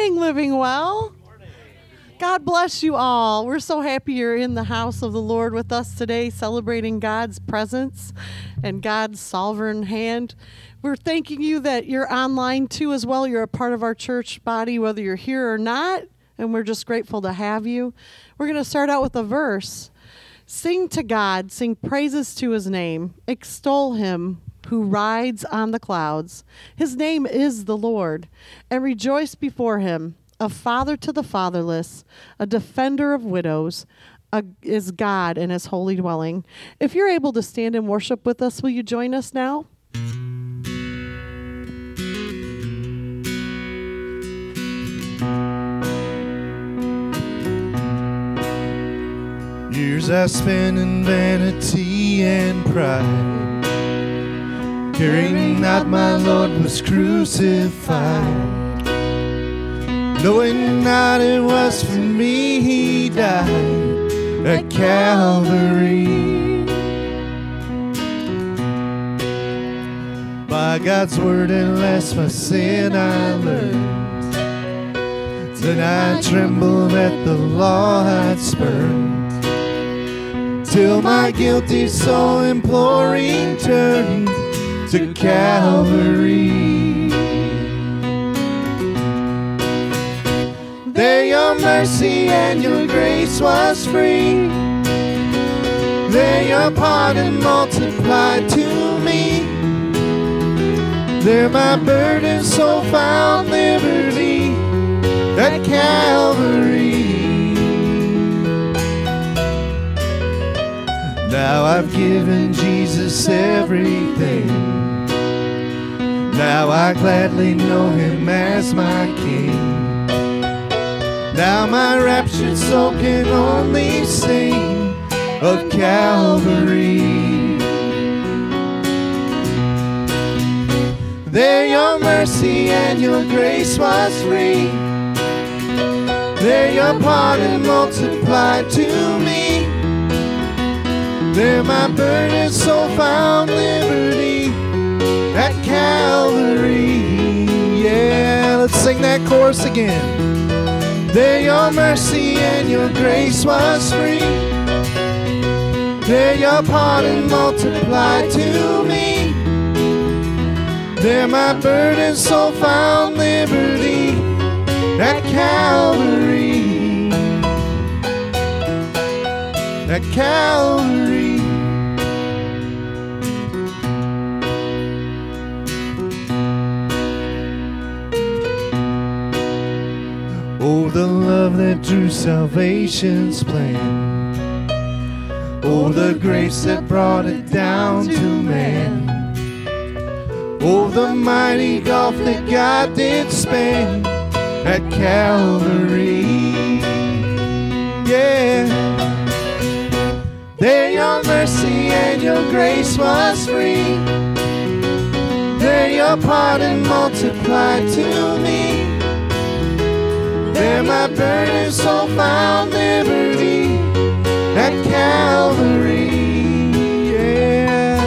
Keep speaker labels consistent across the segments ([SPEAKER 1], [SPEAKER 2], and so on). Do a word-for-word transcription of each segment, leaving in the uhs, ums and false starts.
[SPEAKER 1] morning, Living Well. God bless you all. We're so happy you're in the house of the Lord with us today, celebrating God's presence and God's sovereign hand. We're thanking you that you're online too as well. You're a part of our church body, whether you're here or not, and we're just grateful to have you. We're going to start out with a verse. Sing to God, sing praises to his name, extol him who rides on the clouds. His name is the Lord, and rejoice before him. A father to the fatherless, a defender of widows, a, is God in his holy dwelling. If you're able to stand and worship with us, will you join us now?
[SPEAKER 2] Years I spent in vanity and pride, caring not my Lord was crucified, knowing not it was for me he died at Calvary. By God's word and last my sin I learned, then I trembled at the law I'd spurned, till my guilty soul imploring turned to Calvary. There your mercy and your grace was free, there your pardon multiplied to me, there my burden soul found liberty at Calvary. Now I've given Jesus everything, now I gladly know him as my King. Now my raptured soul can only sing of Calvary. There your mercy and your grace was free, there your pardon multiplied to me, there my burdened soul found liberty at Calvary. Yeah, let's sing that chorus again. There your mercy and your grace was free, there your pardon multiplied to me, there my burdened soul found liberty at Calvary. At Calvary. Oh, the love that drew salvation's plan, oh, the grace that brought it down to man, oh, the mighty gulf that God did span at Calvary. Yeah. There your mercy and your grace was free, there your pardon multiplied to me, there my burdened soul found liberty at Calvary. Yeah.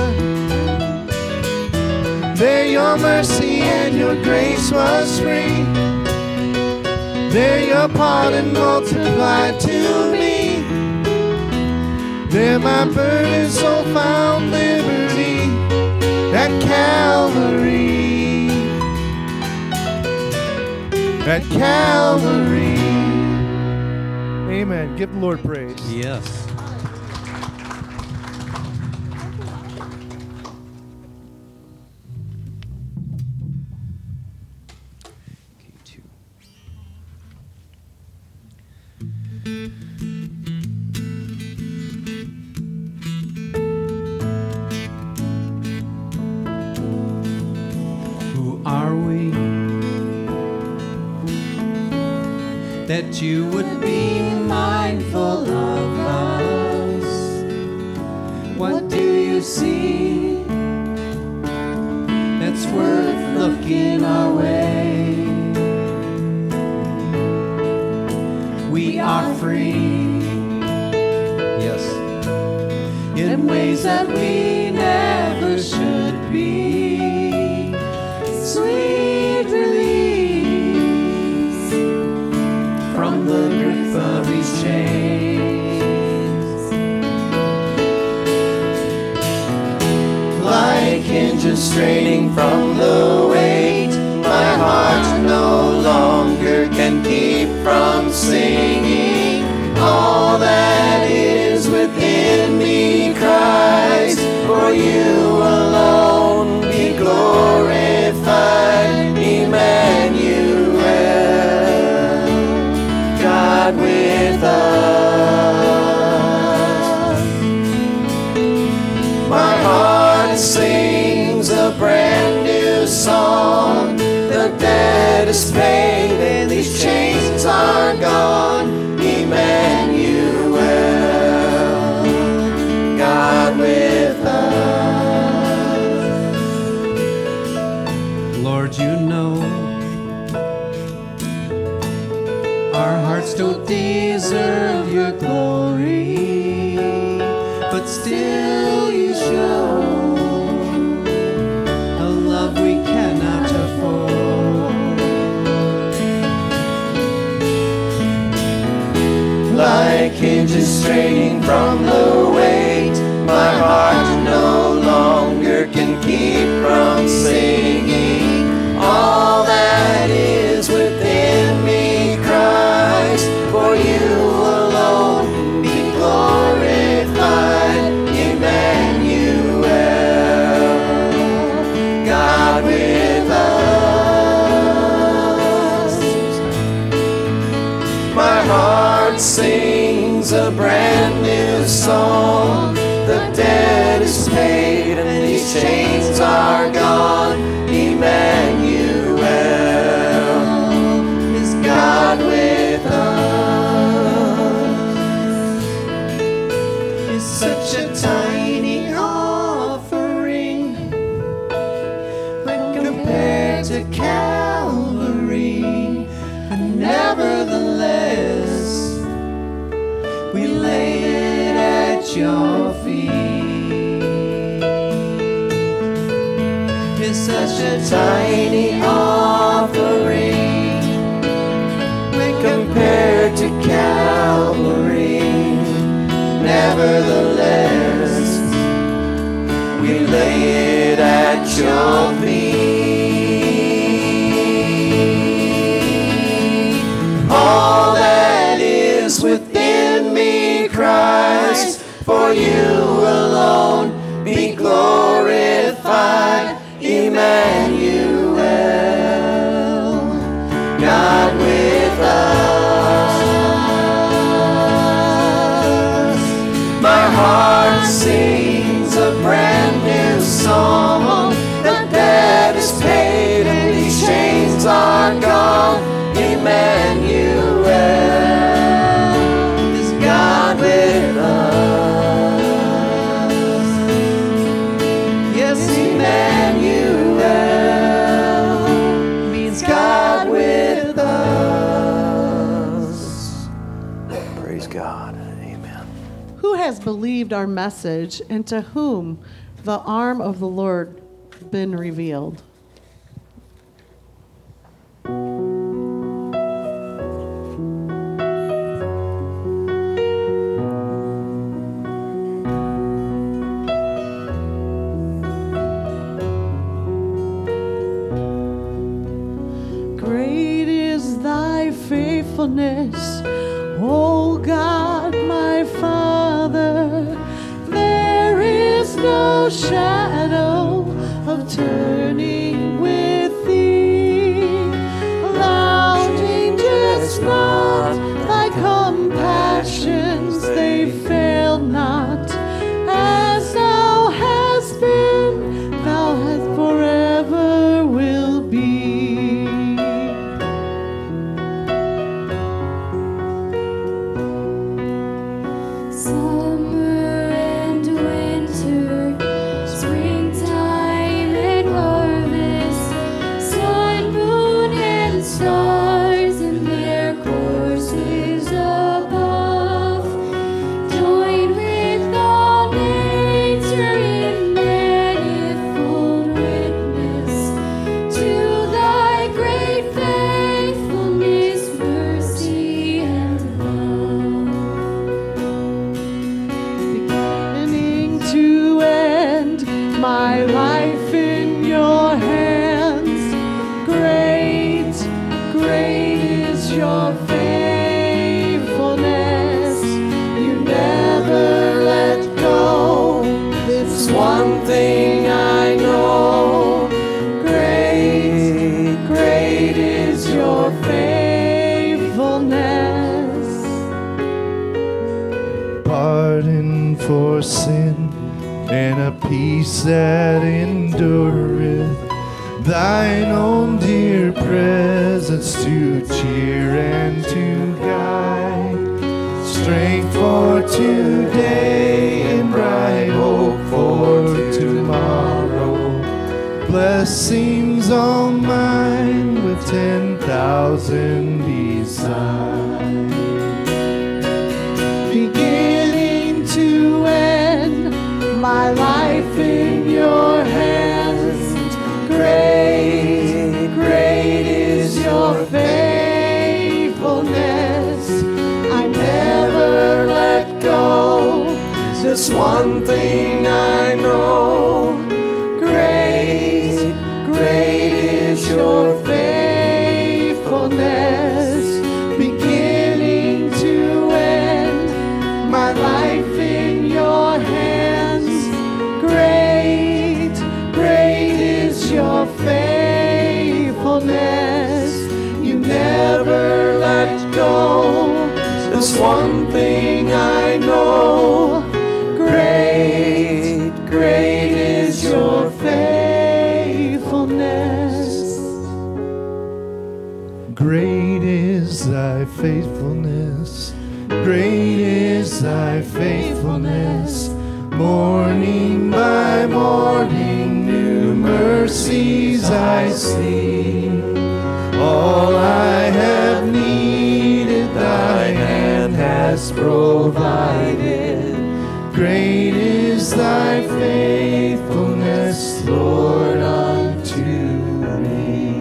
[SPEAKER 2] There your mercy and your grace was free, there your pardon multiplied to me, there my burdened soul found liberty at Calvary. At Calvary. Amen. Give the Lord praise.
[SPEAKER 3] Yes.
[SPEAKER 4] Who are we that you would be mindful of us? What do you see that's worth looking our way? We are free,
[SPEAKER 3] Yes.
[SPEAKER 4] in ways that we never should be. Sweet release from the grip of these chains. Like hinges straining from the weight, my heart no longer can keep from singing. All that is within me cries, for you alone be glorified, Emmanuel, God with us. My heart sings a brand new song. The debt is paid and these chains are gone, Emmanuel, God with us. Lord, you know our hearts don't deserve your glory, but still you show a love we cannot afford. Like hinges straining from the weight, my heart no longer can keep from singing. All that is within me cries, for you alone be glorified, Emmanuel, God with us. My heart sings a brand new song. The debt is paid and these chains are gone, Emmanuel is God with us. It's such a tiny offering when compared to Calvary, but nevertheless we lay it at your feet. It's such a tiny offering when compared to Calvary. Nevertheless, we lay it at your feet. All that is within me cries, for you alone be glorified, Emmanuel, God with us. My heart sings a brand new song. The debt is paid and these chains are gone, Emmanuel is God with us. Yes, Emmanuel means God with us. Praise God. Amen.
[SPEAKER 1] Who has believed our message, and to whom the arm of the Lord been revealed? Great is thy faithfulness, O God, my Father. There is no shadow of turning with thee. Thou changest not, thy compassions, they fail not. As thou hast been, thou hast forever will be.
[SPEAKER 5] Summer and winter, springtime and harvest.
[SPEAKER 1] is your faithfulness. You never let go. This one thing I know. Great, great is your faithfulness.
[SPEAKER 2] Pardon for sin and a peace that endureth. Thine own dear presence to cheer and to guide. Strength for today and bright hope for tomorrow. Blessings all mine with ten thousand beside.
[SPEAKER 1] Beginning to end, my life in your hands. Great, great is your faithfulness. I never let go. This one thing I know. Great, great is your faithfulness. Beginning to end, my life in your hands. Great, great is your faithfulness. You never let go. This one thing I know. Great, great is your faithfulness.
[SPEAKER 2] Great is thy faithfulness. Great is thy faithfulness. Morning by morning, new mercies I see. All I have needed, thy hand has provided. Great is thy faithfulness, Lord, unto me.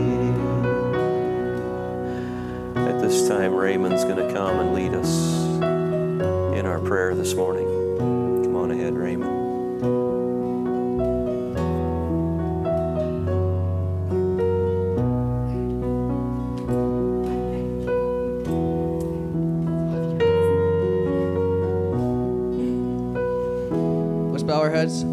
[SPEAKER 3] At this time, Raymond's going to come and lead us in our prayer this morning. Come on ahead, Raymond.
[SPEAKER 5] Let's bow our heads.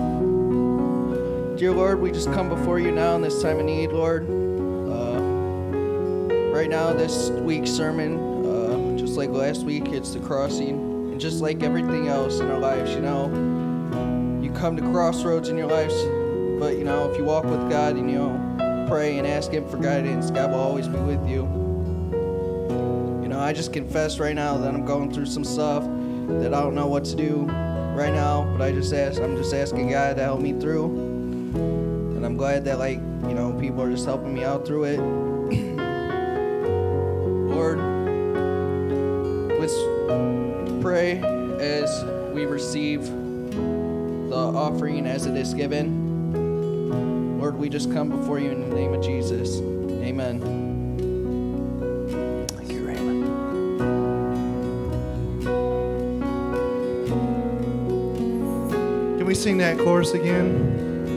[SPEAKER 5] Dear Lord, we just come before you now in this time of need, Lord. Uh, right now, this week's sermon, uh, just like last week, it's the crossing. And just like everything else in our lives, you know, you come to crossroads in your lives, but, you know, if you walk with God and, you know, pray and ask Him for guidance, God will always be with you. You know, I just confess right now that I'm going through some stuff that I don't know what to do right now, but I just ask, I'm just asking God to help me through. And I'm glad that, like, you know, people are just helping me out through it. Lord, let's pray as we receive the offering as it is given. Lord, we just come before you in the name of Jesus. Amen.
[SPEAKER 3] Thank you, Raymond.
[SPEAKER 2] Can we sing that chorus again?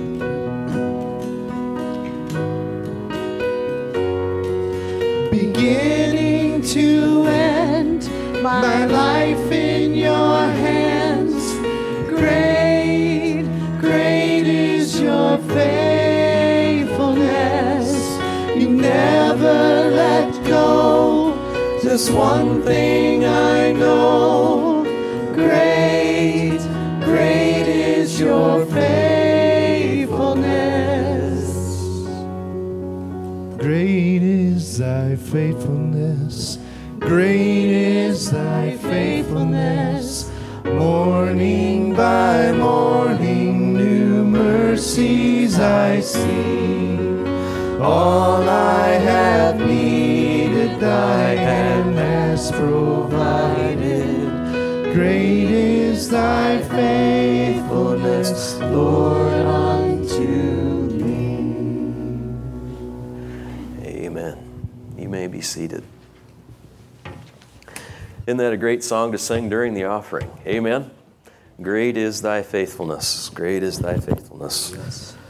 [SPEAKER 1] Beginning to end, my life in your hands. Great, great is your faithfulness. You never let go. Just one thing I know. Great, great is your faithfulness.
[SPEAKER 2] Great is thy faithfulness. Great is thy faithfulness. Morning by morning, new mercies I see. All I have needed, thy hand has provided. Great is thy faithfulness, Lord, unto me.
[SPEAKER 3] Amen. You may be seated. Isn't that a great song to sing during the offering? Amen. Great is thy faithfulness. Great is thy faithfulness.
[SPEAKER 5] Yes.